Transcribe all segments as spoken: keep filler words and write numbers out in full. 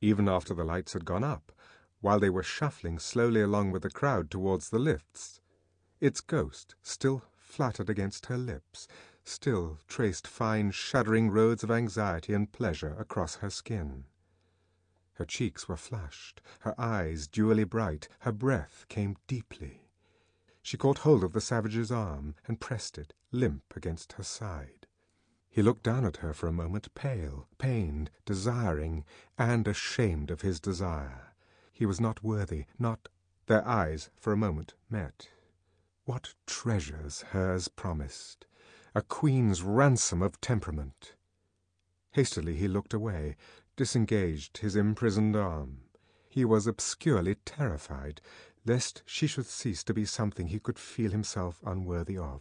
even after the lights had gone up, while they were shuffling slowly along with the crowd towards the lifts. Its ghost still fluttered against her lips, still traced fine shuddering roads of anxiety and pleasure across her skin. Her cheeks were flushed, her eyes dewily bright, her breath came deeply. She caught hold of the savage's arm and pressed it, limp, against her side. He looked down at her for a moment, pale, pained, desiring, and ashamed of his desire. He was not worthy, not— Their eyes for a moment met. What treasures hers promised! A queen's ransom of temperament. Hastily he looked away, disengaged his imprisoned arm. He was obscurely terrified, lest she should cease to be something he could feel himself unworthy of.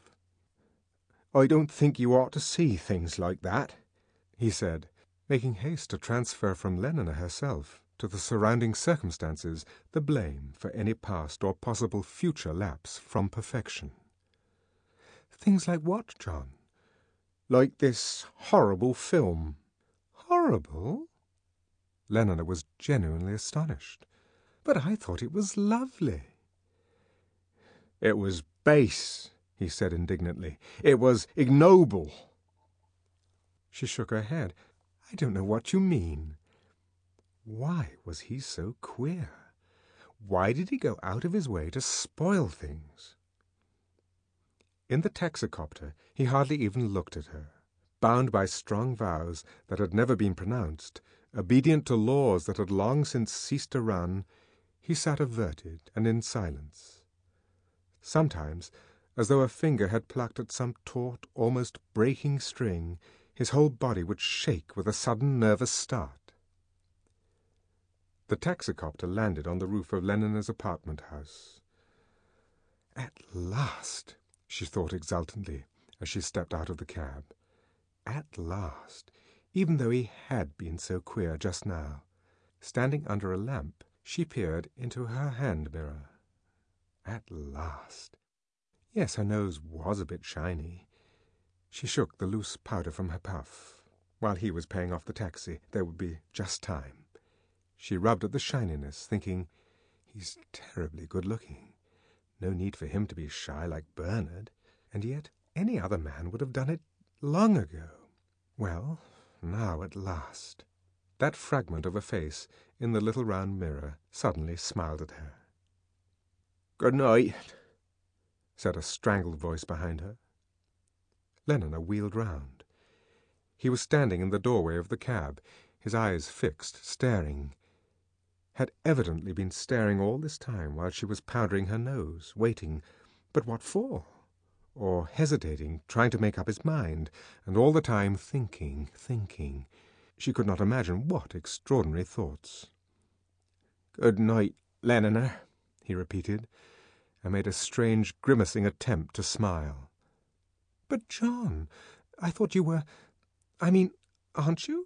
"I don't think you ought to see things like that," he said, making haste to transfer from Lenina herself to the surrounding circumstances the blame for any past or possible future lapse from perfection. "Things like what, John?" "Like this horrible film." "Horrible?" Lenina was genuinely astonished. "But I thought it was lovely." "It was base," he said indignantly. "It was ignoble." She shook her head. "I don't know what you mean." Why was he so queer? Why did he go out of his way to spoil things? In the taxicopter he hardly even looked at her. Bound by strong vows that had never been pronounced, obedient to laws that had long since ceased to run, he sat averted and in silence. Sometimes, as though a finger had plucked at some taut, almost breaking string, his whole body would shake with a sudden nervous start. The taxicopter landed on the roof of Lenina's apartment house. "At last," she thought exultantly as she stepped out of the cab. At last, even though he had been so queer just now. Standing under a lamp, she peered into her hand mirror. At last. Yes, her nose was a bit shiny. She shook the loose powder from her puff. While he was paying off the taxi, there would be just time. She rubbed at the shininess, thinking, he's terribly good-looking. No need for him to be shy like Bernard, and yet any other man would have done it long ago. Well, now at last. That fragment of a face in the little round mirror suddenly smiled at her. "Good night," said a strangled voice behind her. Lenina wheeled round. He was standing in the doorway of the cab, his eyes fixed, staring. Had evidently been staring all this time while she was powdering her nose, waiting. But what for? Or hesitating, trying to make up his mind, and all the time thinking, thinking. She could not imagine what extraordinary thoughts. "Good night, Lenina," he repeated, and made a strange grimacing attempt to smile. "But, John, I thought you were— I mean, aren't you?"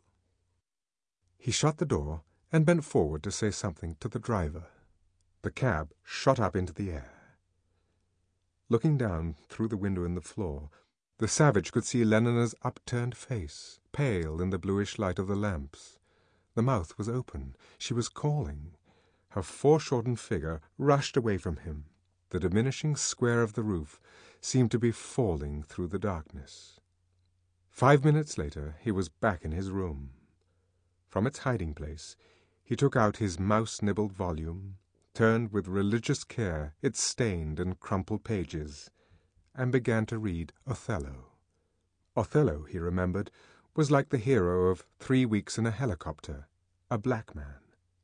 He shut the door and bent forward to say something to the driver. The cab shot up into the air. Looking down through the window in the floor, the savage could see Lenina's upturned face, pale in the bluish light of the lamps. The mouth was open. She was calling. Her foreshortened figure rushed away from him. The diminishing square of the roof seemed to be falling through the darkness. Five minutes later he was back in his room. From its hiding-place he took out his mouse-nibbled volume, turned with religious care its stained and crumpled pages, and began to read Othello. Othello, he remembered, was like the hero of Three Weeks in a Helicopter, a black man.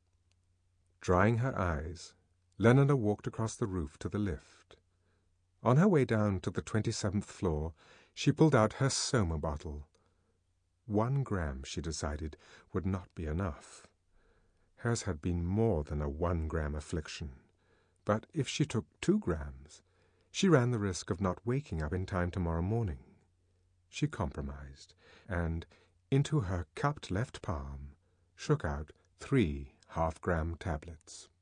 Drying her eyes, Lenina walked across the roof to the lift. On her way down to the twenty-seventh floor, she pulled out her Soma bottle. One gram, she decided, would not be enough. Hers had been more than a one-gram affliction. But if she took two grams, she ran the risk of not waking up in time tomorrow morning. She compromised, and into her cupped left palm shook out three half-gram tablets.